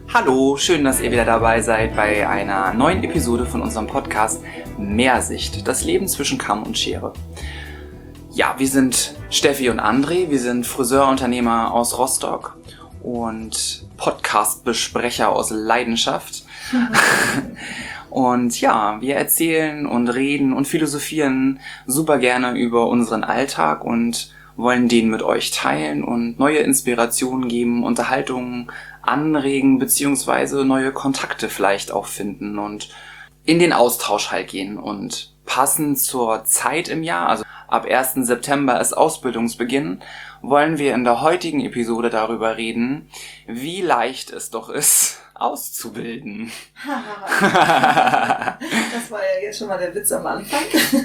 Hallo, schön, dass ihr wieder dabei seid bei einer neuen Episode von unserem Podcast Mehrsicht, das Leben zwischen Kamm und Schere. Ja, wir sind Steffi und André, wir sind Friseurunternehmer aus Rostock und Podcast-Besprecher aus Leidenschaft. Und ja, wir erzählen und reden und philosophieren super gerne über unseren Alltag und wollen den mit euch teilen und neue Inspirationen geben, Unterhaltungen anregen beziehungsweise neue Kontakte vielleicht auch finden und in den Austausch halt gehen. Und passend zur Zeit im Jahr, also ab 1. September ist Ausbildungsbeginn, wollen wir in der heutigen Episode darüber reden, wie leicht es doch ist, auszubilden. Das war ja jetzt schon mal der Witz am Anfang.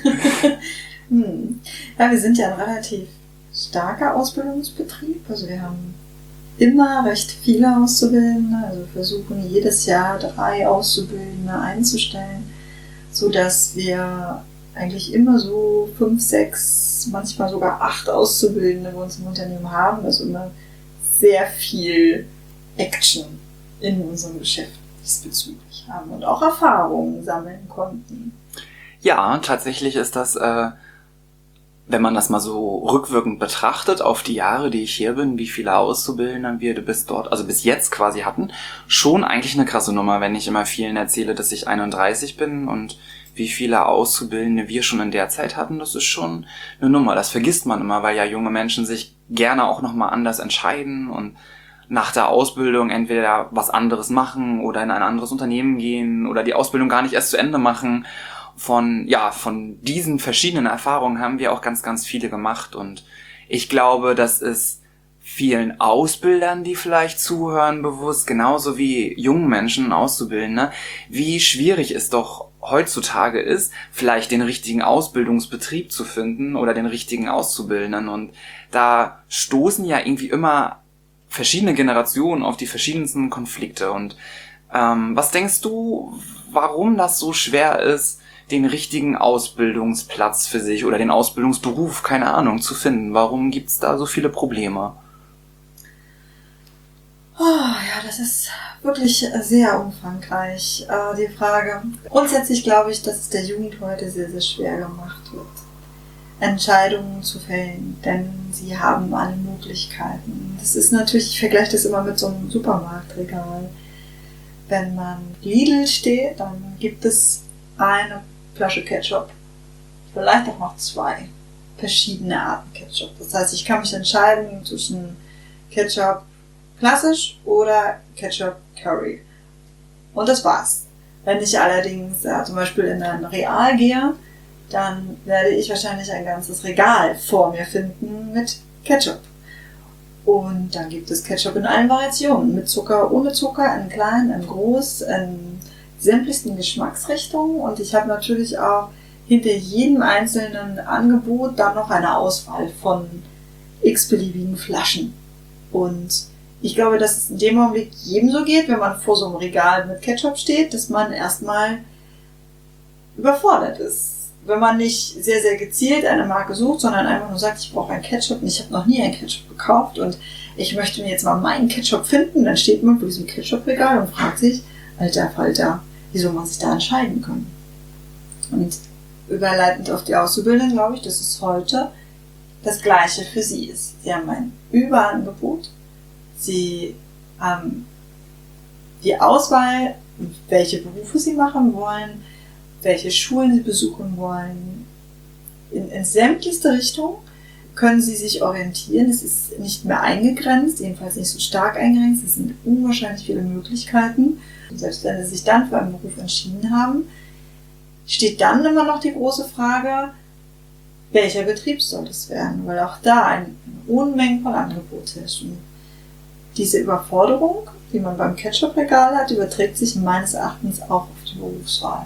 Ja, wir sind ja ein relativ starker Ausbildungsbetrieb. Also wir haben immer recht viele Auszubildende. Also wir versuchen jedes Jahr 3 Auszubildende einzustellen, sodass wir eigentlich immer so 5, 6, manchmal sogar 8 Auszubildende bei uns im Unternehmen haben. Also immer sehr viel Action in unserem Geschäft diesbezüglich haben und auch Erfahrungen sammeln konnten. Ja, tatsächlich ist das, wenn man das mal so rückwirkend betrachtet auf die Jahre, die ich hier bin, wie viele Auszubildende wir bis jetzt quasi hatten, schon eigentlich eine krasse Nummer, wenn ich immer vielen erzähle, dass ich 31 bin und wie viele Auszubildende wir schon in der Zeit hatten, das ist schon eine Nummer. Das vergisst man immer, weil ja junge Menschen sich gerne auch nochmal anders entscheiden und nach der Ausbildung entweder was anderes machen oder in ein anderes Unternehmen gehen oder die Ausbildung gar nicht erst zu Ende machen. Von diesen verschiedenen Erfahrungen haben wir auch ganz, ganz viele gemacht und ich glaube, das ist vielen Ausbildern, die vielleicht zuhören, bewusst, genauso wie jungen Menschen auszubilden, ne? Wie schwierig es doch heutzutage ist, vielleicht den richtigen Ausbildungsbetrieb zu finden oder den richtigen Auszubildenden und da stoßen ja irgendwie immer verschiedene Generationen auf die verschiedensten Konflikte und was denkst du, warum das so schwer ist, den richtigen Ausbildungsplatz für sich oder den Ausbildungsberuf, keine Ahnung, zu finden? Warum gibt's da so viele Probleme? Oh, ja, das ist wirklich sehr umfangreich, die Frage. Grundsätzlich glaube ich, dass es der Jugend heute sehr, sehr schwer gemacht wird, Entscheidungen zu fällen, denn sie haben alle Möglichkeiten. Das ist natürlich, ich vergleiche das immer mit so einem Supermarktregal. Wenn man Lidl steht, dann gibt es eine Flasche Ketchup, vielleicht auch noch 2 verschiedene Arten Ketchup. Das heißt, ich kann mich entscheiden zwischen Ketchup klassisch oder Ketchup Curry. Und das war's. Wenn ich allerdings zum Beispiel in ein Real gehe, dann werde ich wahrscheinlich ein ganzes Regal vor mir finden mit Ketchup. Und dann gibt es Ketchup in allen Variationen, mit Zucker, ohne Zucker, in klein, in groß, in sämtlichsten Geschmacksrichtungen. Und ich habe natürlich auch hinter jedem einzelnen Angebot dann noch eine Auswahl von x-beliebigen Flaschen. Und ich glaube, dass es in dem Augenblick jedem so geht, wenn man vor so einem Regal mit Ketchup steht, dass man erstmal überfordert ist. Wenn man nicht sehr, sehr gezielt eine Marke sucht, sondern einfach nur sagt, ich brauche ein Ketchup und ich habe noch nie ein Ketchup gekauft und ich möchte mir jetzt mal meinen Ketchup finden, dann steht man vor diesem Ketchup-Regal und fragt sich, alter Falter, wie soll man sich da entscheiden können? Und überleitend auf die Auszubildenden glaube ich, dass es heute das Gleiche für sie ist. Sie haben ein Überangebot, sie haben die Auswahl, welche Berufe sie machen wollen, welche Schulen sie besuchen wollen. In sämtlichste Richtung können sie sich orientieren. Es ist nicht mehr eingegrenzt, jedenfalls nicht so stark eingegrenzt. Es sind unwahrscheinlich viele Möglichkeiten. Und selbst wenn sie sich dann für einen Beruf entschieden haben, steht dann immer noch die große Frage, welcher Betrieb soll es werden? Weil auch da eine Unmenge von Angebot herrscht. Und diese Überforderung, die man beim Ketchup-Regal hat, überträgt sich meines Erachtens auch auf die Berufswahl.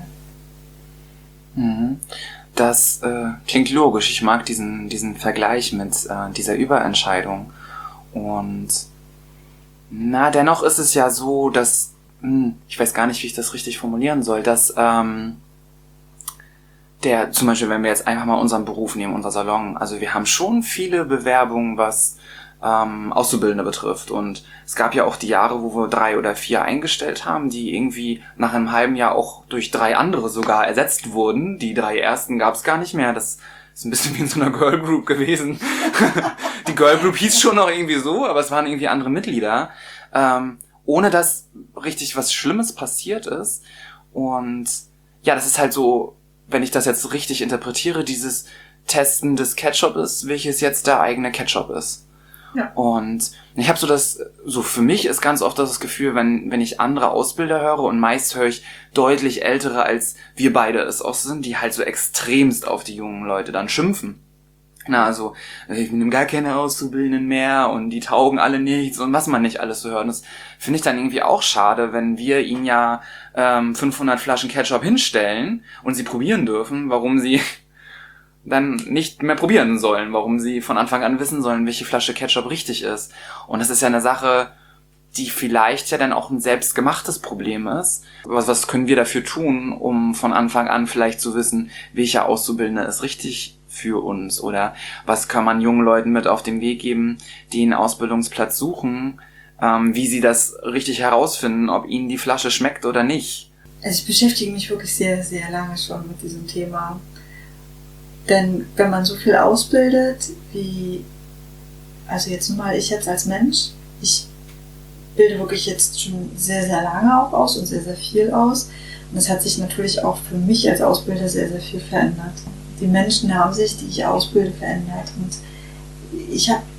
Das klingt logisch. Ich mag diesen Vergleich mit dieser Überentscheidung. Und dennoch ist es ja so, dass ich weiß gar nicht, wie ich das richtig formulieren soll, dass zum Beispiel, wenn wir jetzt einfach mal unseren Beruf nehmen, unser Salon, also wir haben schon viele Bewerbungen, was Auszubildende betrifft. Und es gab ja auch die Jahre, wo wir 3 oder 4 eingestellt haben, die irgendwie nach einem halben Jahr auch durch 3 andere sogar ersetzt wurden. Die 3 ersten gab es gar nicht mehr. Das ist ein bisschen wie in so einer Girl Group gewesen. Die Girl Group hieß schon noch irgendwie so, aber es waren irgendwie andere Mitglieder. Ohne dass richtig was Schlimmes passiert ist. Und ja, das ist halt so, wenn ich das jetzt richtig interpretiere, dieses Testen des Ketchupes, welches jetzt der eigene Ketchup ist. Ja. Und ich habe so für mich ist ganz oft das Gefühl, wenn ich andere Ausbilder höre, und meist höre ich deutlich ältere, als wir beide es auch sind, die halt so extremst auf die jungen Leute dann schimpfen. Na, also, ich nehme gar keine Auszubildenden mehr und die taugen alle nichts und was man nicht alles so hört. Das finde ich dann irgendwie auch schade, wenn wir ihnen ja 500 Flaschen Ketchup hinstellen und sie probieren dürfen, warum sie dann nicht mehr probieren sollen, warum sie von Anfang an wissen sollen, welche Flasche Ketchup richtig ist. Und das ist ja eine Sache, die vielleicht ja dann auch ein selbstgemachtes Problem ist. Was können wir dafür tun, um von Anfang an vielleicht zu wissen, welcher Auszubildende ist richtig für uns? Oder was kann man jungen Leuten mit auf den Weg geben, die einen Ausbildungsplatz suchen, wie sie das richtig herausfinden, ob ihnen die Flasche schmeckt oder nicht? Also ich beschäftige mich wirklich sehr, sehr lange schon mit diesem Thema. Denn wenn man so viel ausbildet, also jetzt nur mal ich jetzt als Mensch, ich bilde wirklich jetzt schon sehr, sehr lange auch aus und sehr, sehr viel aus. Und es hat sich natürlich auch für mich als Ausbilder sehr, sehr viel verändert. Die Menschen haben sich, die ich ausbilde, verändert. Und ich habe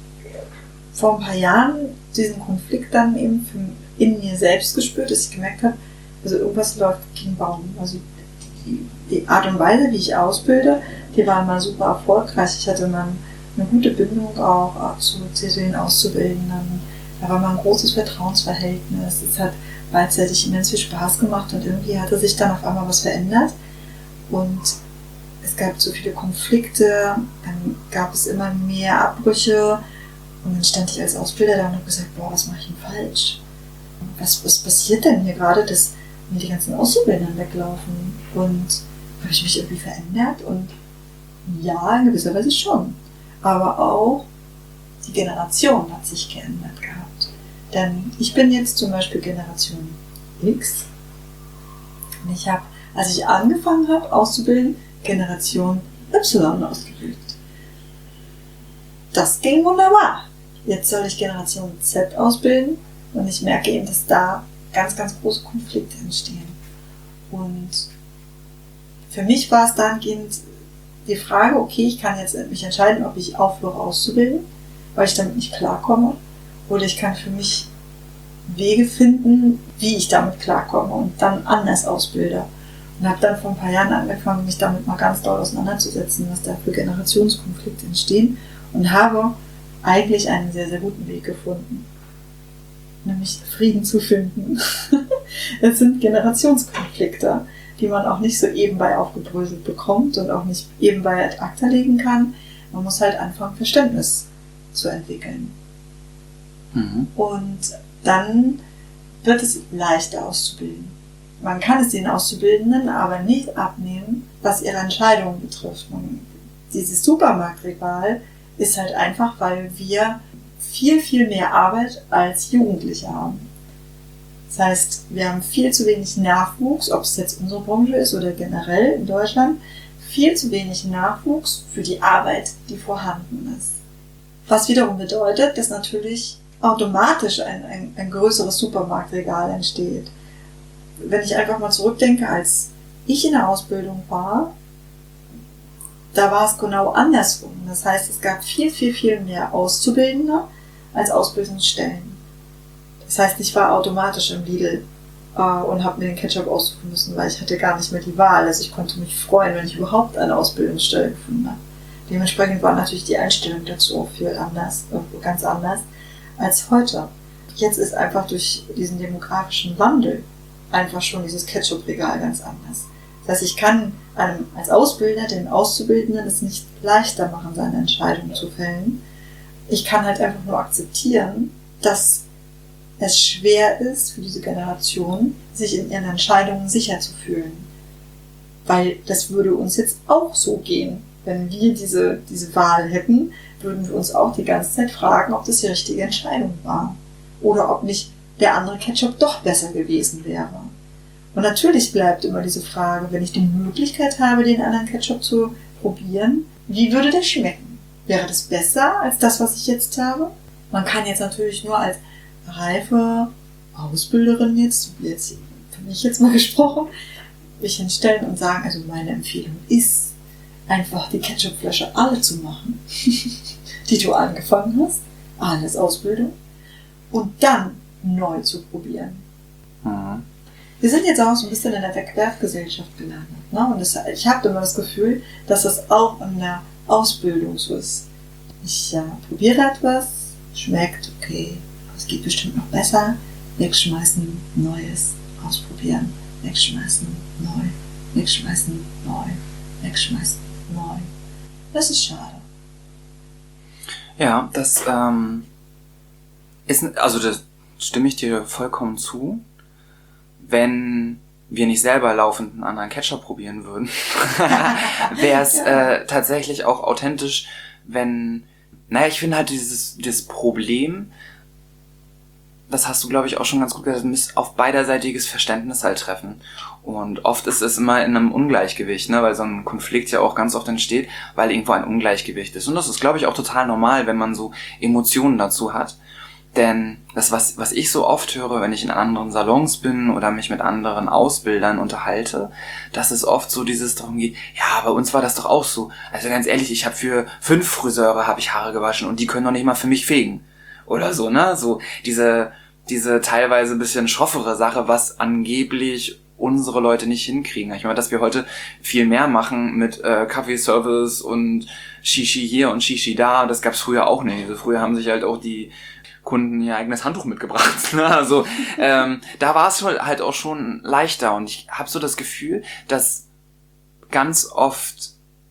vor ein paar Jahren diesen Konflikt dann eben in mir selbst gespürt, dass ich gemerkt habe, also irgendwas läuft gegen Baum. Also die Art und Weise, wie ich ausbilde, die war mal super erfolgreich. Ich hatte mal eine gute Bindung auch zu den Auszubildenden. Da war mal ein großes Vertrauensverhältnis. Es hat beidseitig immens viel Spaß gemacht und irgendwie hatte sich dann auf einmal was verändert. Und es gab so viele Konflikte, dann gab es immer mehr Abbrüche und dann stand ich als Ausbilder da und habe gesagt, boah, was mache ich denn falsch? Was passiert denn hier gerade, dass mir die ganzen Auszubildenden weglaufen? Und habe ich mich irgendwie verändert? Und ja, in gewisser Weise schon. Aber auch die Generation hat sich geändert gehabt. Denn ich bin jetzt zum Beispiel Generation X. Und ich habe, als ich angefangen habe auszubilden, Generation Y ausgebildet. Das ging wunderbar. Jetzt soll ich Generation Z ausbilden und ich merke eben, dass da ganz, ganz große Konflikte entstehen. Und für mich war es dahingehend die Frage, okay, ich kann jetzt mich entscheiden, ob ich aufhöre auszubilden, weil ich damit nicht klarkomme, oder ich kann für mich Wege finden, wie ich damit klarkomme und dann anders ausbilde. Und habe dann vor ein paar Jahren angefangen, mich damit mal ganz doll auseinanderzusetzen, was da für Generationskonflikte entstehen, und habe eigentlich einen sehr, sehr guten Weg gefunden, nämlich Frieden zu finden. Es sind Generationskonflikte, die man auch nicht so ebenbei aufgebröselt bekommt und auch nicht ebenbei ad acta legen kann. Man muss halt anfangen, Verständnis zu entwickeln. Mhm. Und dann wird es leichter auszubilden. Man kann es den Auszubildenden aber nicht abnehmen, was ihre Entscheidungen betrifft. Dieses Supermarktregal ist halt einfach, weil wir viel, viel mehr Arbeit als Jugendliche haben. Das heißt, wir haben viel zu wenig Nachwuchs, ob es jetzt unsere Branche ist oder generell in Deutschland, viel zu wenig Nachwuchs für die Arbeit, die vorhanden ist. Was wiederum bedeutet, dass natürlich automatisch ein größeres Supermarktregal entsteht. Wenn ich einfach mal zurückdenke, als ich in der Ausbildung war, da war es genau andersrum. Das heißt, es gab viel, viel, viel mehr Auszubildende als Ausbildungsstellen. Das heißt, ich war automatisch im Lidl und habe mir den Ketchup aussuchen müssen, weil ich hatte gar nicht mehr die Wahl. Also ich konnte mich freuen, wenn ich überhaupt eine Ausbildungsstelle gefunden habe. Dementsprechend war natürlich die Einstellung dazu auch viel anders, ganz anders als heute. Jetzt ist einfach durch diesen demografischen Wandel einfach schon dieses Ketchup-Regal ganz anders. Das heißt, ich kann als Ausbilder den Auszubildenden es nicht leichter machen, seine Entscheidung zu fällen. Ich kann halt einfach nur akzeptieren, dass es schwer ist für diese Generation, sich in ihren Entscheidungen sicher zu fühlen. Weil das würde uns jetzt auch so gehen. wenn wir diese Wahl hätten, würden wir uns auch die ganze Zeit fragen, ob das die richtige Entscheidung war. Oder ob nicht der andere Ketchup doch besser gewesen wäre. Und natürlich bleibt immer diese Frage, wenn ich die Möglichkeit habe, den anderen Ketchup zu probieren, wie würde der schmecken? Wäre das besser als das, was ich jetzt habe? Man kann jetzt natürlich nur als reife Ausbilderin jetzt für mich jetzt mal gesprochen, mich hinstellen und sagen, also meine Empfehlung ist, einfach die Ketchupflasche alle zu machen, die du angefangen hast, alles Ausbildung, und dann neu zu probieren. Mhm. Wir sind jetzt auch so ein bisschen in der Wegwerfgesellschaft gelandet. Ne? Und ich habe immer das Gefühl, dass das auch in der Ausbildung so ist. Ich probiere etwas, schmeckt, okay, es geht bestimmt noch besser, wegschmeißen, Neues, ausprobieren, wegschmeißen, neu, wegschmeißen, neu, wegschmeißen, neu. Das ist schade. Ja, das das stimme ich dir vollkommen zu. Wenn wir nicht selber laufend einen anderen Ketchup probieren würden, wäre es tatsächlich auch authentisch, ich finde halt dieses Problem, das hast du, glaube ich, auch schon ganz gut gesagt, müsst auf beiderseitiges Verständnis halt treffen. Und oft ist es immer in einem Ungleichgewicht, ne, weil so ein Konflikt ja auch ganz oft entsteht, weil irgendwo ein Ungleichgewicht ist. Und das ist, glaube ich, auch total normal, wenn man so Emotionen dazu hat. Denn das, was ich so oft höre, wenn ich in anderen Salons bin oder mich mit anderen Ausbildern unterhalte, dass es oft so darum geht, ja, bei uns war das doch auch so. Also ganz ehrlich, ich habe für 5 Friseure habe ich Haare gewaschen und die können noch nicht mal für mich fegen. Oder so, ne? So diese teilweise ein bisschen schroffere Sache, was angeblich unsere Leute nicht hinkriegen. Ich meine, dass wir heute viel mehr machen mit Kaffeeservice und Shishi hier und Shishi da, das gab's früher auch nicht. Also früher haben sich halt auch die Kunden ihr eigenes Handtuch mitgebracht. Also da war es halt auch schon leichter. Und ich habe so das Gefühl, dass ganz oft,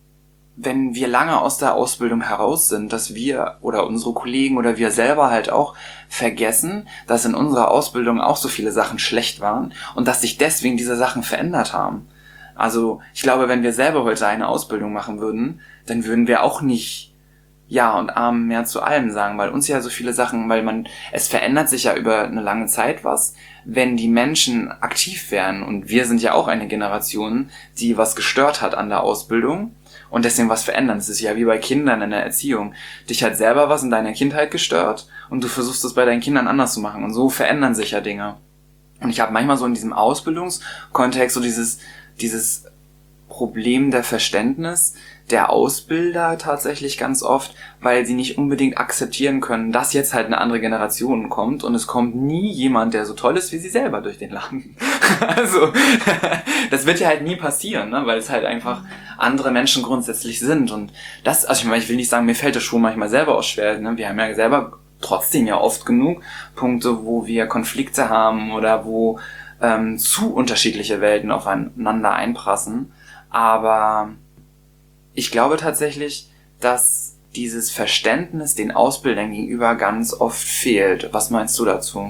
wenn wir lange aus der Ausbildung heraus sind, dass wir oder unsere Kollegen oder wir selber halt auch vergessen, dass in unserer Ausbildung auch so viele Sachen schlecht waren und dass sich deswegen diese Sachen verändert haben. Also ich glaube, wenn wir selber heute eine Ausbildung machen würden, dann würden wir auch nicht Ja und Amen mehr zu allem sagen, weil uns ja so viele Sachen, es verändert sich ja über eine lange Zeit was, wenn die Menschen aktiv werden, und wir sind ja auch eine Generation, die was gestört hat an der Ausbildung und deswegen was verändern. Es ist ja wie bei Kindern in der Erziehung. Dich hat selber was in deiner Kindheit gestört und du versuchst es bei deinen Kindern anders zu machen, und so verändern sich ja Dinge. Und ich habe manchmal so in diesem Ausbildungskontext so dieses Problem der Verständnis der Ausbilder tatsächlich ganz oft, weil sie nicht unbedingt akzeptieren können, dass jetzt halt eine andere Generation kommt, und es kommt nie jemand, der so toll ist wie sie selber durch den Laden. Also, das wird ja halt nie passieren, ne? Weil es halt einfach andere Menschen grundsätzlich sind, und das, also ich will nicht sagen, mir fällt das schon manchmal selber auch schwer, ne? Wir haben ja selber trotzdem ja oft genug Punkte, wo wir Konflikte haben oder wo zu unterschiedliche Welten aufeinander einprassen. Aber ich glaube tatsächlich, dass dieses Verständnis den Ausbildern gegenüber ganz oft fehlt. Was meinst du dazu?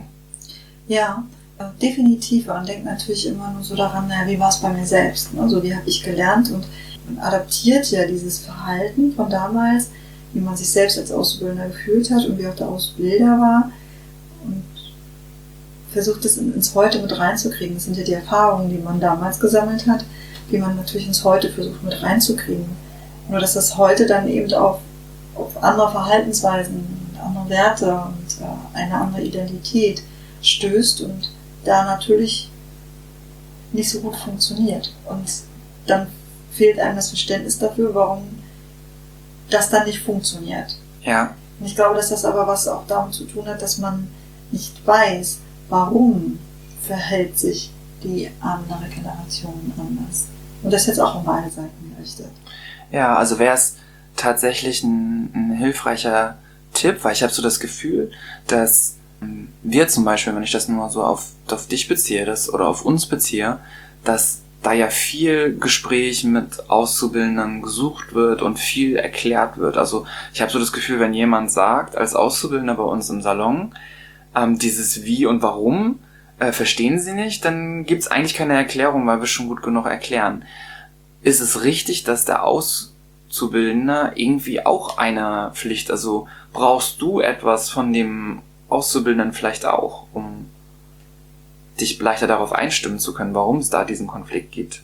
Ja, definitiv. Man denkt natürlich immer nur so daran, wie war es bei mir selbst? Also wie habe ich gelernt, und man adaptiert ja dieses Verhalten von damals, wie man sich selbst als Auszubildender gefühlt hat und wie auch der Ausbilder war, und versucht es ins Heute mit reinzukriegen. Das sind ja die Erfahrungen, die man damals gesammelt hat, die man natürlich ins Heute versucht mit reinzukriegen. Nur dass das heute dann eben auf andere Verhaltensweisen, andere Werte und eine andere Identität stößt und da natürlich nicht so gut funktioniert. Und dann fehlt einem das Verständnis dafür, warum das dann nicht funktioniert. Ja. Und ich glaube, dass das aber was auch damit zu tun hat, dass man nicht weiß, warum verhält sich die andere Generation anders. Und das ist jetzt auch um beide Seiten gerichtet. Ja, also wäre es tatsächlich ein hilfreicher Tipp, weil ich habe so das Gefühl, dass wir zum Beispiel, wenn ich das nur so auf dich beziehe oder auf uns beziehe, dass da ja viel Gespräch mit Auszubildenden gesucht wird und viel erklärt wird. Also ich habe so das Gefühl, wenn jemand sagt, als Auszubildender bei uns im Salon, dieses Wie und Warum verstehen sie nicht, dann gibt's eigentlich keine Erklärung, weil wir schon gut genug erklären. Ist es richtig, dass der Auszubildende Auszubildender irgendwie auch eine Pflicht? Also brauchst du etwas von dem Auszubildenden vielleicht auch, um dich leichter darauf einstimmen zu können, warum es da diesen Konflikt gibt?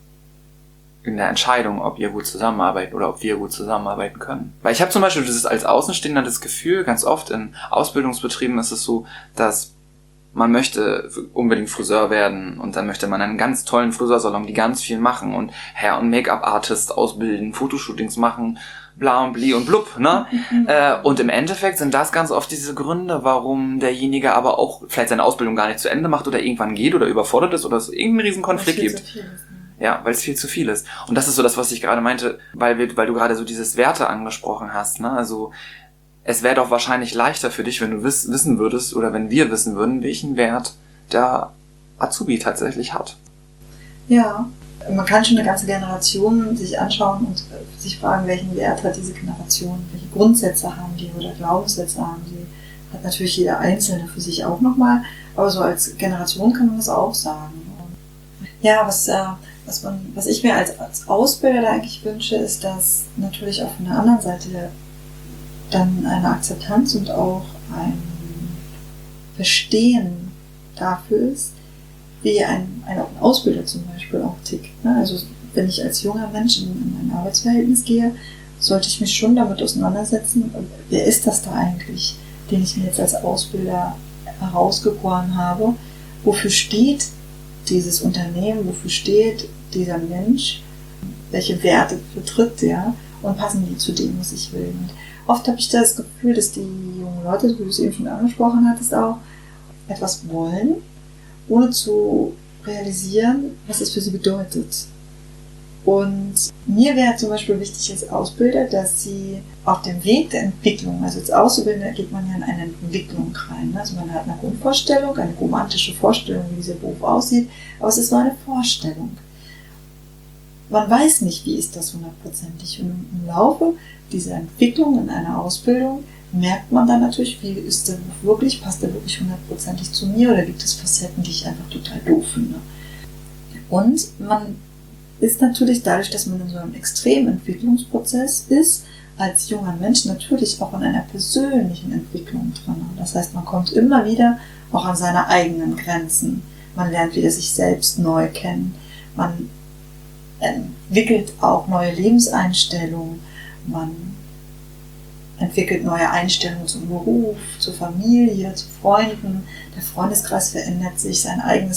In der Entscheidung, ob ihr gut zusammenarbeitet oder ob wir gut zusammenarbeiten können. Weil ich habe zum Beispiel als Außenstehender das Gefühl, ganz oft in Ausbildungsbetrieben ist es so, dass man möchte unbedingt Friseur werden und dann möchte man einen ganz tollen Friseursalon, die ganz viel machen und Hair- und Make-up-Artist ausbilden, Fotoshootings machen, bla und bli und blub, ne? Und im Endeffekt sind das ganz oft diese Gründe, warum derjenige aber auch vielleicht seine Ausbildung gar nicht zu Ende macht oder irgendwann geht oder überfordert ist oder es irgendeinen riesen Konflikt gibt. Ja, weil es viel zu viel ist. Und das ist so das, was ich gerade meinte, weil du gerade so dieses Werte angesprochen hast, ne? Also, es wäre doch wahrscheinlich leichter für dich, wenn du wissen würdest, oder wenn wir wissen würden, welchen Wert der Azubi tatsächlich hat. Ja, man kann schon eine ganze Generation sich anschauen und sich fragen, welchen Wert hat diese Generation, welche Grundsätze haben die oder Glaubenssätze haben die. Hat natürlich jeder Einzelne für sich auch nochmal, aber so als Generation kann man das auch sagen. Ja, was ich mir als Ausbilder eigentlich wünsche, ist, dass natürlich auch von der anderen Seite dann eine Akzeptanz und auch ein Verstehen dafür ist, wie ein Ausbilder zum Beispiel auch tickt. Also wenn ich als junger Mensch in ein Arbeitsverhältnis gehe, sollte ich mich schon damit auseinandersetzen, wer ist das da eigentlich, den ich mir jetzt als Ausbilder herausgeboren habe, wofür steht dieses Unternehmen, wofür steht dieser Mensch, welche Werte vertritt der und passen die zu dem, was ich will. Und oft habe ich das Gefühl, dass die jungen Leute, wie du es eben schon angesprochen hattest, auch etwas wollen, ohne zu realisieren, was es für sie bedeutet. Und mir wäre zum Beispiel wichtig als Ausbilder, dass sie auf dem Weg der Entwicklung, also als Auszubildender geht man ja in eine Entwicklung rein. Also man hat eine Grundvorstellung, eine romantische Vorstellung, wie dieser Beruf aussieht, aber es ist nur eine Vorstellung. Man weiß nicht, wie ist das hundertprozentig. Und im Laufe dieser Entwicklung in einer Ausbildung merkt man dann natürlich, wie ist der Beruf wirklich, passt der wirklich hundertprozentig zu mir oder gibt es Facetten, die ich einfach total doof finde. Und man ist natürlich dadurch, dass man in so einem extremen Entwicklungsprozess ist, als junger Mensch natürlich auch in einer persönlichen Entwicklung drin. Das heißt, man kommt immer wieder auch an seine eigenen Grenzen. Man lernt wieder sich selbst neu kennen. Man entwickelt auch neue Lebenseinstellungen. Man entwickelt neue Einstellungen zum Beruf, zur Familie, zu Freunden. Der Freundeskreis verändert sich, seine eigene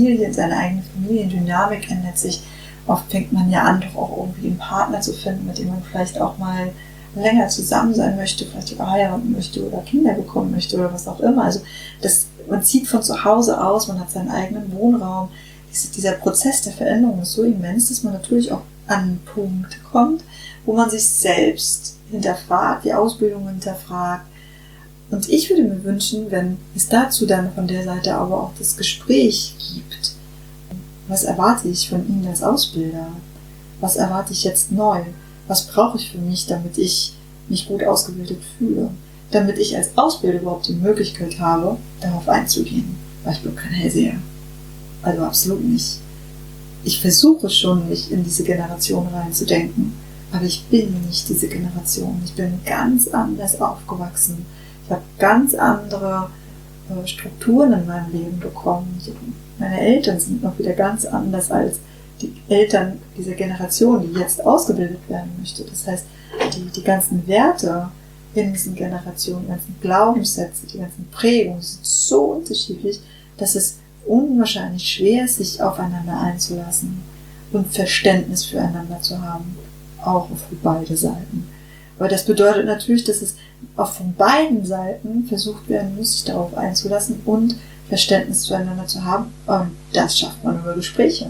Familiendynamik ändert sich. Oft fängt man ja an, doch auch irgendwie einen Partner zu finden, mit dem man vielleicht auch mal länger zusammen sein möchte, vielleicht sogar heiraten möchte oder Kinder bekommen möchte oder was auch immer. Also man zieht von zu Hause aus, man hat seinen eigenen Wohnraum. Dieser Prozess der Veränderung ist so immens, dass man natürlich auch an einen Punkt kommt, wo man sich selbst hinterfragt, die Ausbildung hinterfragt. Und ich würde mir wünschen, wenn es dazu dann von der Seite aber auch das Gespräch gibt. Was erwarte ich von Ihnen als Ausbilder? Was erwarte ich jetzt neu? Was brauche ich für mich, damit ich mich gut ausgebildet fühle? Damit ich als Ausbilder überhaupt die Möglichkeit habe, darauf einzugehen. Weil ich bin kein Hellseher. Also absolut nicht. Ich versuche schon, mich in diese Generation reinzudenken. Aber ich bin nicht diese Generation. Ich bin ganz anders aufgewachsen. Ich habe ganz andere Strukturen in meinem Leben bekommen. Meine Eltern sind noch wieder ganz anders als die Eltern dieser Generation, die jetzt ausgebildet werden möchte. Das heißt, die ganzen Werte in diesen Generationen, die ganzen Glaubenssätze, die ganzen Prägungen sind so unterschiedlich, dass es unwahrscheinlich schwer ist, sich aufeinander einzulassen und Verständnis füreinander zu haben, auch für beide Seiten. Aber das bedeutet natürlich, dass es auch von beiden Seiten versucht werden muss, sich darauf einzulassen und Verständnis zueinander zu haben. Und das schafft man über Gespräche.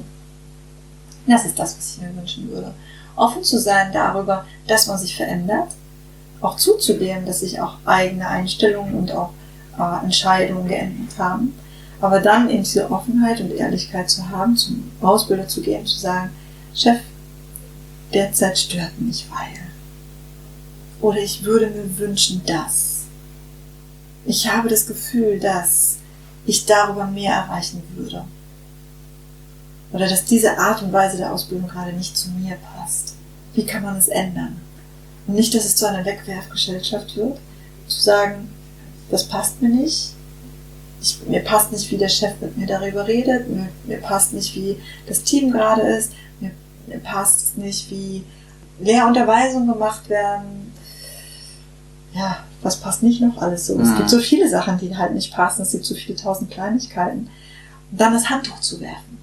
Das ist das, was ich mir wünschen würde. Offen zu sein darüber, dass man sich verändert, auch zuzugeben, dass sich auch eigene Einstellungen und auch Entscheidungen geändert haben. Aber dann eben diese Offenheit und Ehrlichkeit zu haben, zum Ausbilder zu gehen, zu sagen, Chef, derzeit stört mich, weil. Oder ich würde mir wünschen, dass. Ich habe das Gefühl, dass ich darüber mehr erreichen würde. Oder dass diese Art und Weise der Ausbildung gerade nicht zu mir passt. wie kann man es ändern? Und nicht, dass es zu einer Wegwerfgesellschaft wird, zu sagen, das passt mir nicht, mir passt nicht, wie der Chef mit mir darüber redet, mir passt nicht, wie das Team gerade ist, mir passt es nicht, wie Lehrunterweisungen gemacht werden. Ja, was passt nicht noch alles so? Es gibt so viele Sachen, die halt nicht passen, es gibt so viele tausend Kleinigkeiten. Und dann das Handtuch zu werfen.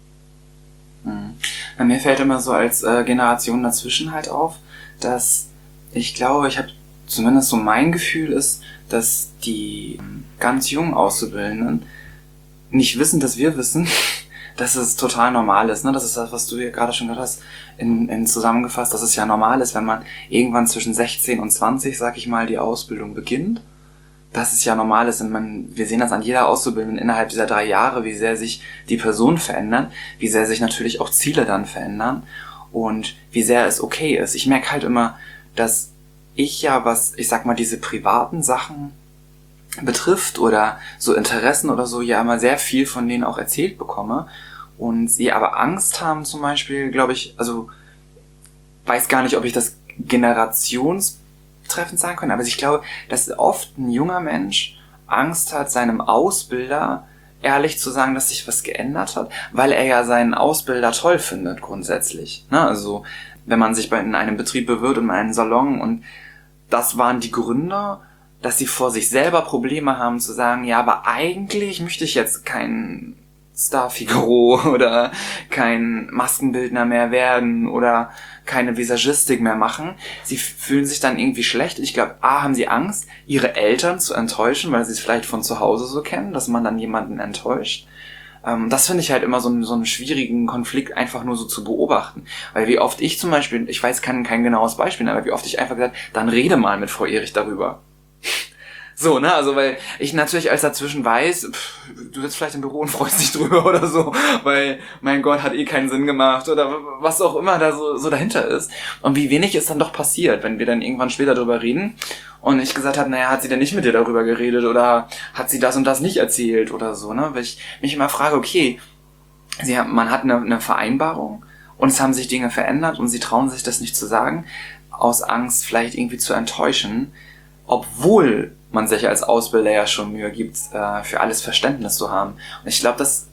Bei mir fällt immer so als Generation dazwischen halt auf, dass ich glaube, ich habe zumindest so mein Gefühl ist, dass die ganz jungen Auszubildenden nicht wissen, dass wir wissen, dass es total normal ist. Ne? Das ist das, was du hier gerade schon gesagt hast, in zusammengefasst, dass es ja normal ist, wenn man irgendwann zwischen 16 und 20, sag ich mal, die Ausbildung beginnt. Dass es ja normal ist, und wir sehen das an jeder Auszubildenden innerhalb dieser 3 Jahre, wie sehr sich die Personen verändern, wie sehr sich natürlich auch Ziele dann verändern und wie sehr es okay ist. Ich merke halt immer, dass ich ja, was, ich sag mal, diese privaten Sachen betrifft oder so Interessen oder so, ja immer sehr viel von denen auch erzählt bekomme und sie aber Angst haben zum Beispiel, glaube ich, also weiß gar nicht, ob ich das generationstreffend sagen kann, aber ich glaube, dass oft ein junger Mensch Angst hat, seinem Ausbilder ehrlich zu sagen, dass sich was geändert hat, weil er ja seinen Ausbilder toll findet grundsätzlich. Ne? Also wenn man sich in einem Betrieb bewirbt, in einem Salon und das waren die Gründer, dass sie vor sich selber Probleme haben zu sagen, ja, aber eigentlich möchte ich jetzt kein Star Figaro oder kein Maskenbildner mehr werden oder keine Visagistik mehr machen. Sie fühlen sich dann irgendwie schlecht. Ich glaube, haben sie Angst, ihre Eltern zu enttäuschen, weil sie es vielleicht von zu Hause so kennen, dass man dann jemanden enttäuscht. Das finde ich halt immer so einen schwierigen Konflikt einfach nur so zu beobachten. Weil wie oft ich zum Beispiel, ich weiß kein genaues Beispiel, aber wie oft ich einfach gesagt, dann rede mal mit Frau Erich darüber. So, ne, also weil ich natürlich als dazwischen weiß, du sitzt vielleicht im Büro und freust dich drüber oder so, weil, mein Gott, hat keinen Sinn gemacht oder was auch immer da so dahinter ist. Und wie wenig ist dann doch passiert, wenn wir dann irgendwann später drüber reden und ich gesagt habe, naja, hat sie denn nicht mit dir darüber geredet oder hat sie das und das nicht erzählt oder so, ne, weil ich mich immer frage, okay, man hat eine Vereinbarung und es haben sich Dinge verändert und sie trauen sich das nicht zu sagen, aus Angst vielleicht irgendwie zu enttäuschen, obwohl man sich als Ausbilder ja schon Mühe gibt, für alles Verständnis zu haben. Und ich glaube, dass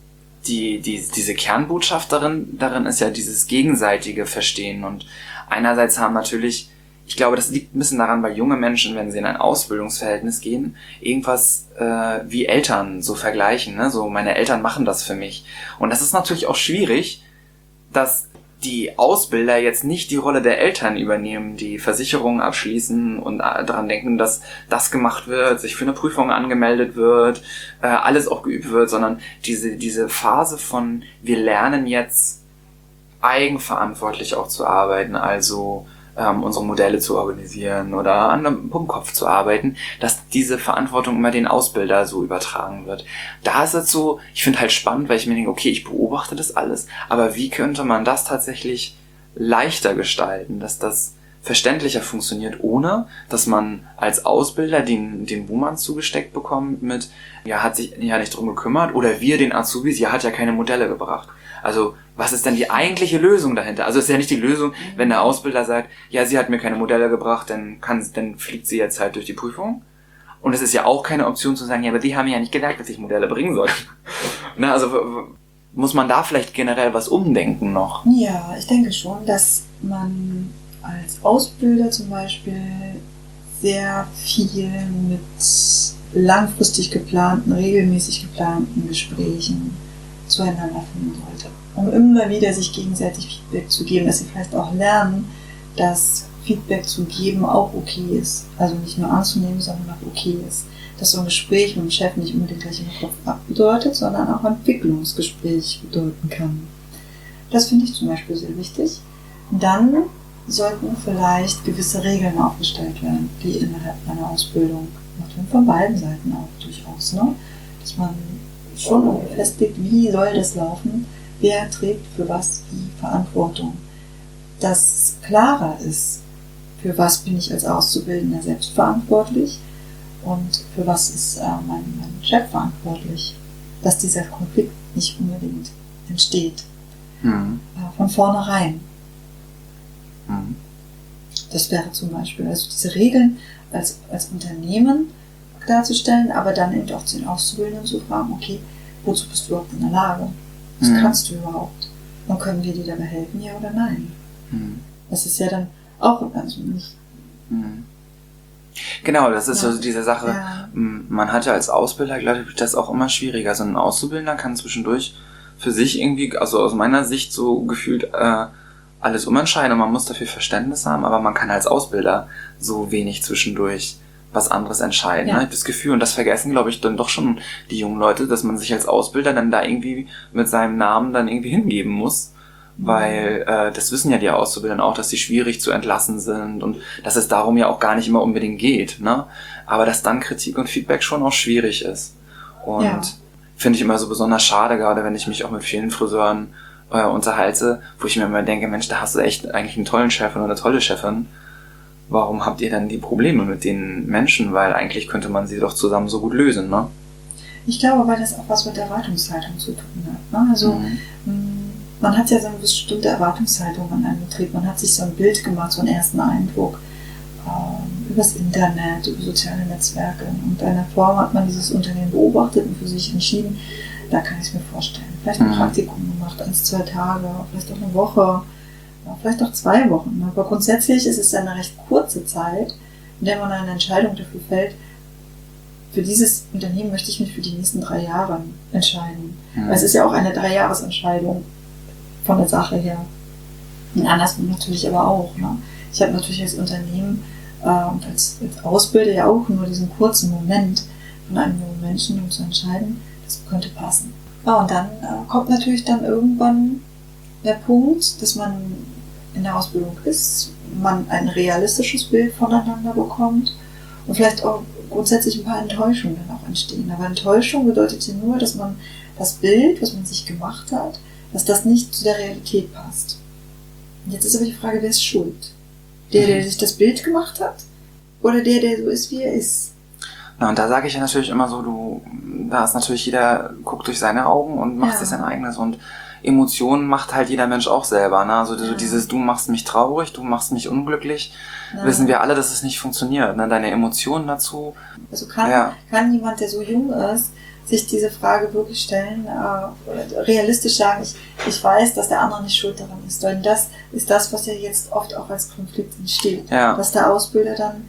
diese Kernbotschaft darin ist ja dieses gegenseitige Verstehen. Und einerseits haben natürlich, ich glaube, das liegt ein bisschen daran, bei jungen Menschen, wenn sie in ein Ausbildungsverhältnis gehen, irgendwas wie Eltern so vergleichen. Ne? So, meine Eltern machen das für mich. Und das ist natürlich auch schwierig, dass die Ausbilder jetzt nicht die Rolle der Eltern übernehmen, die Versicherungen abschließen und daran denken, dass das gemacht wird, sich für eine Prüfung angemeldet wird, alles auch geübt wird, sondern diese Phase von wir lernen jetzt eigenverantwortlich auch zu arbeiten, also unsere Modelle zu organisieren oder an einem Pumpkopf zu arbeiten, dass diese Verantwortung immer den Ausbilder so übertragen wird. Da ist es so, ich finde halt spannend, weil ich mir denke, okay, ich beobachte das alles, aber wie könnte man das tatsächlich leichter gestalten, dass das verständlicher funktioniert, ohne dass man als Ausbilder den Buhmann zugesteckt bekommt mit, ja, hat sich ja nicht drum gekümmert, oder wir den Azubis, ja, hat ja keine Modelle gebracht. Also, was ist denn die eigentliche Lösung dahinter? Also, es ist ja nicht die Lösung, wenn der Ausbilder sagt, ja, sie hat mir keine Modelle gebracht, dann fliegt sie jetzt halt durch die Prüfung. Und es ist ja auch keine Option zu sagen, ja, aber die haben ja nicht gedacht, dass ich Modelle bringen soll. Na, also, muss man da vielleicht generell was umdenken noch? Ja, ich denke schon, dass man als Ausbilder zum Beispiel sehr viel mit langfristig geplanten, regelmäßig geplanten Gesprächen zueinander finden sollte, um immer wieder sich gegenseitig Feedback zu geben, dass sie vielleicht auch lernen, dass Feedback zu geben auch okay ist. Also nicht nur anzunehmen, sondern auch okay ist. Dass so ein Gespräch mit dem Chef nicht unbedingt gleich im Kopf ab bedeutet, sondern auch ein Entwicklungsgespräch bedeuten kann. Das finde ich zum Beispiel sehr wichtig. Und dann sollten vielleicht gewisse Regeln aufgestellt werden, die innerhalb einer Ausbildung macht man von beiden Seiten auch durchaus, ne? Dass man schon festlegt, wie soll das laufen, wer trägt für was wie Verantwortung. Dass klarer ist, für was bin ich als Auszubildender selbst verantwortlich und für was ist mein Chef verantwortlich. Dass dieser Konflikt nicht unbedingt entsteht. Von vornherein. Mhm. Das wäre zum Beispiel, also diese Regeln als Unternehmen klarzustellen, aber dann eben auch zu den Auszubildenden zu fragen, okay, wozu bist du überhaupt in der Lage? Was kannst du überhaupt? Und können wir dir dabei helfen, ja oder nein? Das ist ja dann auch also nicht. Genau, das ist also diese Sache. Ja. Man hat ja als Ausbilder, glaube ich, das auch immer schwieriger. So ein Auszubildender kann zwischendurch für sich irgendwie, also aus meiner Sicht so gefühlt alles umentscheiden und man muss dafür Verständnis haben, aber man kann als Ausbilder so wenig zwischendurch was anderes entscheiden. Ja. Ne? Ich habe das Gefühl, und das vergessen, glaube ich, dann doch schon die jungen Leute, dass man sich als Ausbilder dann da irgendwie mit seinem Namen dann irgendwie hingeben muss. Weil das wissen ja die Auszubildenden auch, dass sie schwierig zu entlassen sind und dass es darum ja auch gar nicht immer unbedingt geht. Ne? Aber dass dann Kritik und Feedback schon auch schwierig ist. Und finde ich immer so besonders schade, gerade wenn ich mich auch mit vielen Friseuren unterhalte, wo ich mir immer denke, Mensch, da hast du echt eigentlich einen tollen Chef oder eine tolle Chefin. Warum habt ihr dann die Probleme mit den Menschen? Weil eigentlich könnte man sie doch zusammen so gut lösen, ne? Ich glaube, weil das auch was mit der Erwartungshaltung zu tun hat. Ne? Also man hat ja so eine bestimmte Erwartungshaltung an einen Betrieb. Man hat sich so ein Bild gemacht, so einen ersten Eindruck übers Internet, über soziale Netzwerke. Und in einer Form hat man dieses Unternehmen beobachtet und für sich entschieden, da kann ich es mir vorstellen. Vielleicht ein Praktikum gemacht, 1-2 Tage, vielleicht auch eine Woche, vielleicht auch 2 Wochen. Aber grundsätzlich ist es eine recht kurze Zeit, in der man eine Entscheidung dafür fällt, für dieses Unternehmen möchte ich mich für die nächsten 3 Jahre entscheiden. Weil es ist ja auch eine 3-Jahres-Entscheidung von der Sache her. Und andersrum natürlich aber auch. Ne? Ich habe natürlich als Unternehmen und als Ausbilder ja auch nur diesen kurzen Moment von einem jungen Menschen, um zu entscheiden, das könnte passen. Ja, und dann kommt natürlich dann irgendwann der Punkt, dass man in der Ausbildung ist, man ein realistisches Bild voneinander bekommt und vielleicht auch grundsätzlich ein paar Enttäuschungen dann auch entstehen. Aber Enttäuschung bedeutet ja nur, dass man das Bild, was man sich gemacht hat, dass das nicht zu der Realität passt. Und jetzt ist aber die Frage, wer ist schuld? Der sich das Bild gemacht hat? Oder der so ist, wie er ist? Na, und da sage ich ja natürlich immer so, da ist natürlich jeder, guckt durch seine Augen und macht sich sein eigenes und Emotionen macht halt jeder Mensch auch selber, ne? Also so dieses, du machst mich traurig, du machst mich unglücklich, wissen wir alle, dass es nicht funktioniert, ne? Deine Emotionen dazu. Also kann jemand, der so jung ist, sich diese Frage wirklich stellen, realistisch sagen, ich weiß, dass der andere nicht schuld daran ist. Denn das ist das, was ja jetzt oft auch als Konflikt entsteht. Ja. Dass der Ausbilder dann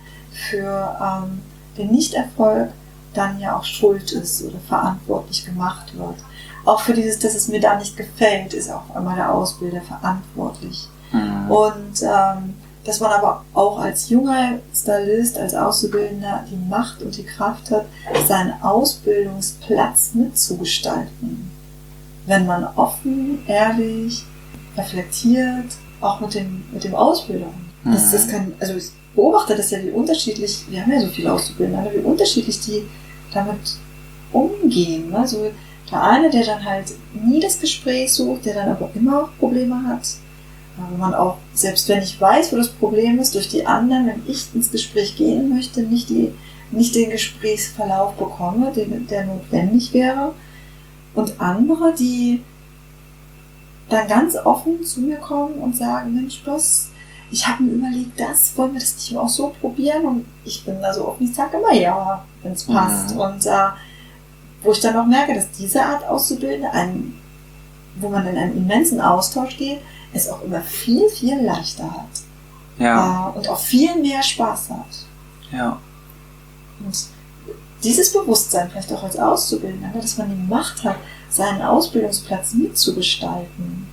für den Nichterfolg dann ja auch schuld ist oder verantwortlich gemacht wird. Auch für dieses, dass es mir da nicht gefällt, ist auch einmal der Ausbilder verantwortlich. Und dass man aber auch als junger Stylist, als Auszubildender die Macht und die Kraft hat, seinen Ausbildungsplatz mitzugestalten. Wenn man offen, ehrlich, reflektiert, auch mit dem Ausbilder. Das kann, also ich beobachte das ja, wie unterschiedlich, wir haben ja so viele Auszubildende, wie unterschiedlich die damit umgehen. Also der eine, der dann halt nie das Gespräch sucht, der dann aber immer auch Probleme hat. Wo man auch, selbst wenn ich weiß, wo das Problem ist, durch die anderen, wenn ich ins Gespräch gehen möchte, nicht den Gesprächsverlauf bekomme, der notwendig wäre. Und andere, die dann ganz offen zu mir kommen und sagen, Mensch, ich habe mir überlegt, wollen wir das nicht auch so probieren? Und ich bin da so offen, ich sage immer ja, wenn es passt. Und wo ich dann auch merke, dass diese Art Auszubildende, wo man in einen immensen Austausch geht, es auch immer viel, viel leichter hat. Ja. Und auch viel mehr Spaß hat. Ja. Und dieses Bewusstsein, vielleicht auch als Auszubildender, dass man die Macht hat, seinen Ausbildungsplatz mitzugestalten,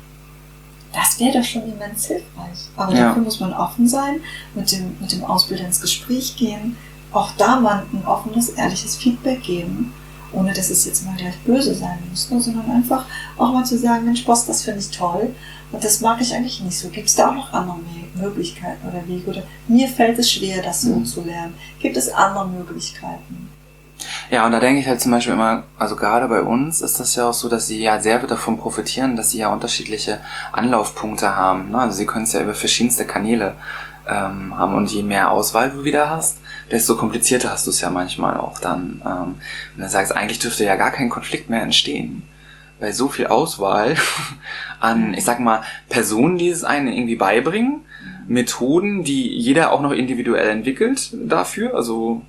das wäre doch schon immens hilfreich. Aber dafür muss man offen sein, mit dem Ausbilder ins Gespräch gehen, auch da mal ein offenes, ehrliches Feedback geben, ohne dass es jetzt mal gleich böse sein muss, ne, sondern einfach auch mal zu sagen, Mensch, Boss, das finde ich toll und das mag ich eigentlich nicht so. Gibt es da auch noch andere Möglichkeiten oder Wege? Oder mir fällt es schwer, das so zu lernen. Gibt es andere Möglichkeiten? Ja, und da denke ich halt zum Beispiel immer, also gerade bei uns ist das ja auch so, dass sie ja sehr davon profitieren, dass sie ja unterschiedliche Anlaufpunkte haben. Ne? Also sie können es ja über verschiedenste Kanäle haben und je mehr Auswahl du wieder hast, desto komplizierter hast du es ja manchmal auch dann. Und dann sagst du, eigentlich dürfte ja gar kein Konflikt mehr entstehen. bei so viel Auswahl an, ich sag mal, Personen, die es einen irgendwie beibringen, Methoden, die jeder auch noch individuell entwickelt dafür, also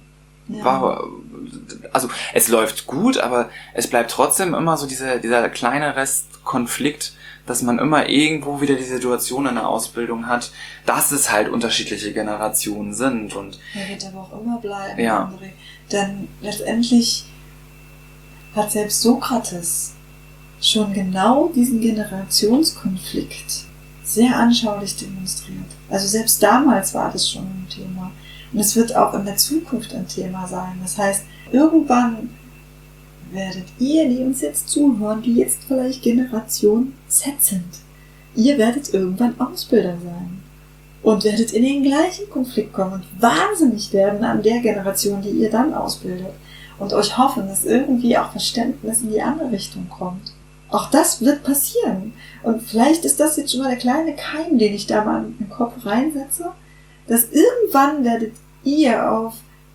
es läuft gut, aber es bleibt trotzdem immer so dieser kleine Rest Konflikt, dass man immer irgendwo wieder die Situation in der Ausbildung hat, dass es halt unterschiedliche Generationen sind. Und er wird aber auch immer bleiben, ja. André. Denn letztendlich hat selbst Sokrates schon genau diesen Generationskonflikt sehr anschaulich demonstriert. Also selbst damals war das schon ein Thema. Und es wird auch in der Zukunft ein Thema sein. Das heißt, irgendwann werdet ihr, die uns jetzt zuhören, die jetzt vielleicht Generation Z sind, ihr werdet irgendwann Ausbilder sein und werdet in den gleichen Konflikt kommen und wahnsinnig werden an der Generation, die ihr dann ausbildet und euch hoffen, dass irgendwie auch Verständnis in die andere Richtung kommt. Auch das wird passieren. Und vielleicht ist das jetzt schon mal der kleine Keim, den ich da mal in den Kopf reinsetze, dass irgendwann werdet ihr auf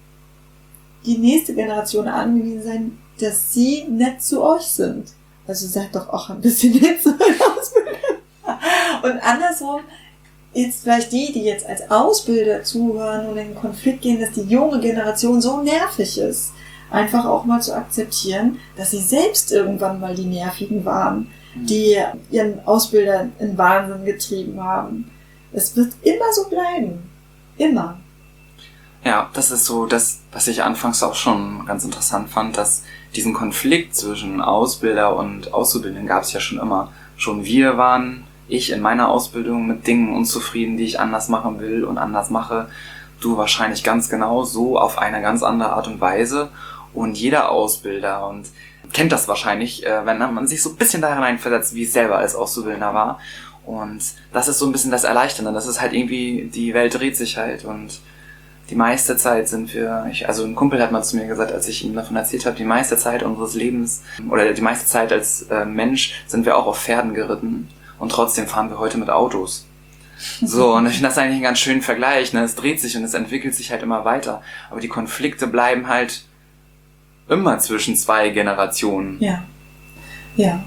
die nächste Generation angewiesen sein, dass sie nett zu euch sind. Also seid doch auch ein bisschen nett zu euren Ausbildern. Und andersrum, jetzt vielleicht die jetzt als Ausbilder zuhören und in den Konflikt gehen, dass die junge Generation so nervig ist, einfach auch mal zu akzeptieren, dass sie selbst irgendwann mal die Nervigen waren, die ihren Ausbilder in Wahnsinn getrieben haben. Es wird immer so bleiben. Immer. Ja, das ist so das, was ich anfangs auch schon ganz interessant fand, dass diesen Konflikt zwischen Ausbilder und Auszubildenden gab es ja schon immer. Schon ich in meiner Ausbildung mit Dingen unzufrieden, die ich anders machen will und anders mache. Du wahrscheinlich ganz genau so auf eine ganz andere Art und Weise. Und jeder Ausbilder und kennt das wahrscheinlich, wenn man sich so ein bisschen da hineinversetzt, wie es selber als Auszubildender war. Und das ist so ein bisschen das Erleichternde. Das ist halt irgendwie, die Welt dreht sich halt und die meiste Zeit sind wir, also ein Kumpel hat mal zu mir gesagt, als ich ihm davon erzählt habe, die meiste Zeit unseres Lebens oder die meiste Zeit als Mensch sind wir auch auf Pferden geritten und trotzdem fahren wir heute mit Autos. So, und ich finde das eigentlich einen ganz schönen Vergleich, ne? Es dreht sich und es entwickelt sich halt immer weiter, aber die Konflikte bleiben halt immer zwischen zwei Generationen. Ja. Ja.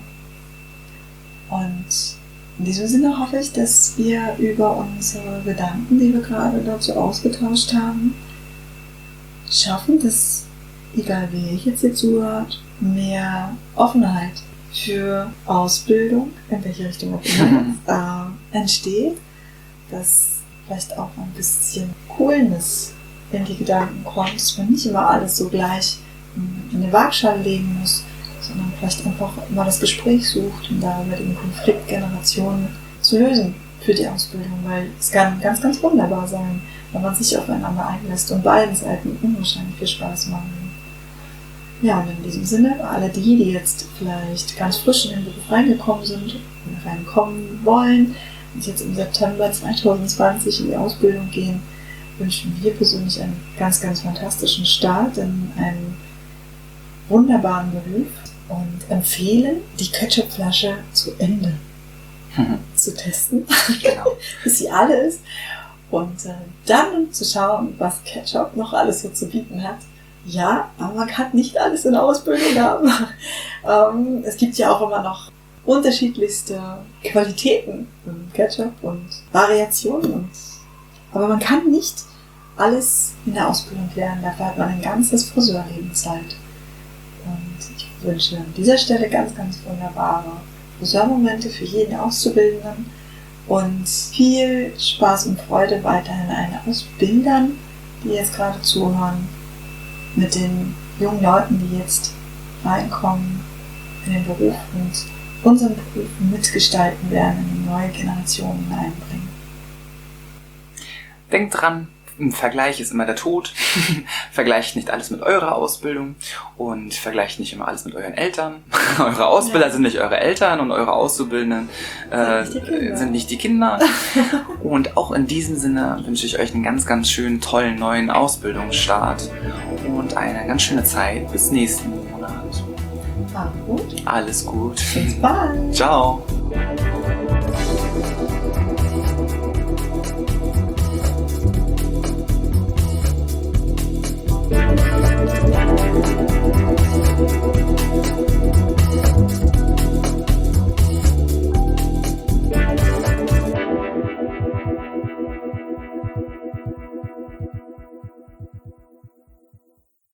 Und in diesem Sinne hoffe ich, dass wir über unsere Gedanken, die wir gerade dazu ausgetauscht haben, schaffen, dass, egal wer jetzt hier zuhört, mehr Offenheit für Ausbildung, in welche Richtung auch immer, entsteht, dass vielleicht auch ein bisschen Coolness in die Gedanken kommt, dass man nicht immer alles so gleich in die Waagschale legen muss, sondern vielleicht einfach mal das Gespräch sucht, um da über den Konflikt Generationen zu lösen für die Ausbildung, weil es kann ganz, ganz wunderbar sein, wenn man sich aufeinander einlässt und beiden Seiten unwahrscheinlich viel Spaß machen. Ja, und in diesem Sinne, alle die jetzt vielleicht ganz frisch in den Beruf reingekommen sind und reinkommen wollen und jetzt im September 2020 in die Ausbildung gehen, wünschen wir persönlich einen ganz, ganz fantastischen Start in einen wunderbaren Beruf und empfehlen, die Ketchupflasche zu Ende zu testen, Genau. bis sie alle ist und dann zu schauen, was Ketchup noch alles so zu bieten hat. Ja, aber man kann nicht alles in der Ausbildung haben. Es gibt ja auch immer noch unterschiedlichste Qualitäten im Ketchup und Variationen. Aber man kann nicht alles in der Ausbildung lernen. Dafür hat man ein ganzes Friseurleben Zeit. Und ich wünsche an dieser Stelle ganz, ganz wunderbare Friseurmomente für jeden Auszubildenden und viel Spaß und Freude weiterhin allen Ausbildern, die jetzt gerade zuhören, mit den jungen Leuten, die jetzt reinkommen in den Beruf und unseren Beruf mitgestalten werden, in die neue Generation hineinbringen. Denkt dran, ein Vergleich ist immer der Tod. Vergleicht nicht alles mit eurer Ausbildung und vergleicht nicht immer alles mit euren Eltern. Eure Ausbilder sind nicht eure Eltern und eure Auszubildenden sind nicht die Kinder. Und auch in diesem Sinne wünsche ich euch einen ganz, ganz schönen, tollen neuen Ausbildungsstart und eine ganz schöne Zeit bis nächsten Monat. Gut. Alles gut. Bis bald. Ciao.